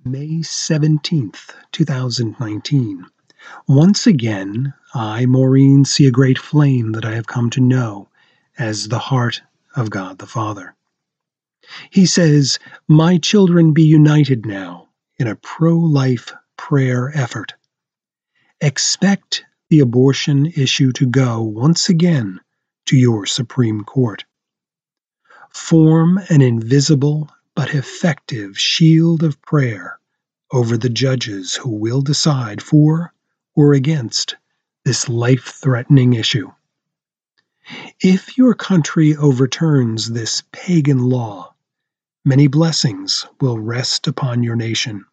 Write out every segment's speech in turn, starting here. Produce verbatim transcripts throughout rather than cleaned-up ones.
May seventeenth, two thousand nineteen. Once again, I, Maureen, see a great flame that I have come to know as the heart of God the Father. He says, "My children, be united now in a pro-life prayer effort. Expect the abortion issue to go once again to your Supreme Court. Form an invisible but effective shield of prayer over the judges who will decide for or against this life-threatening issue. If your country overturns this pagan law, many blessings will rest upon your nation.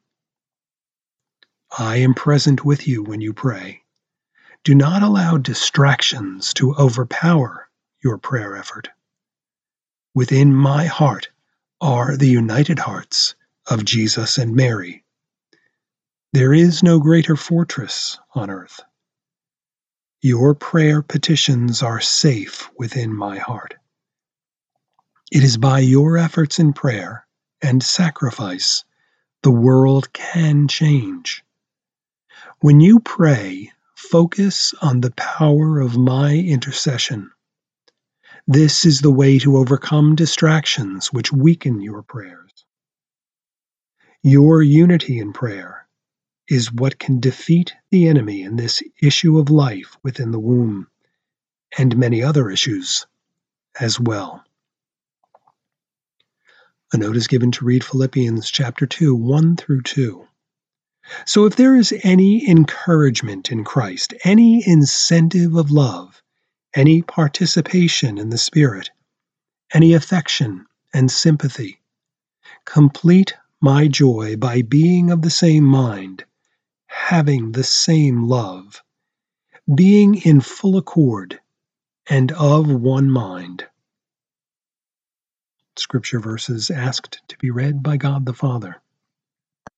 I am present with you when you pray. Do not allow distractions to overpower your prayer effort. Within my heart are the united hearts of Jesus and Mary. There is no greater fortress on earth. Your prayer petitions are safe within my heart. It is by your efforts in prayer and sacrifice the world can change. When you pray, focus on the power of my intercession. This is the way to overcome distractions which weaken your prayers. Your unity in prayer is what can defeat the enemy in this issue of life within the womb, and many other issues as well." A note is given to read Philippians chapter two, one through two. So if there is any encouragement in Christ, any incentive of love, any participation in the Spirit, any affection and sympathy, complete my joy by being of the same mind, having the same love, being in full accord and of one mind. Scripture verses asked to be read by God the Father.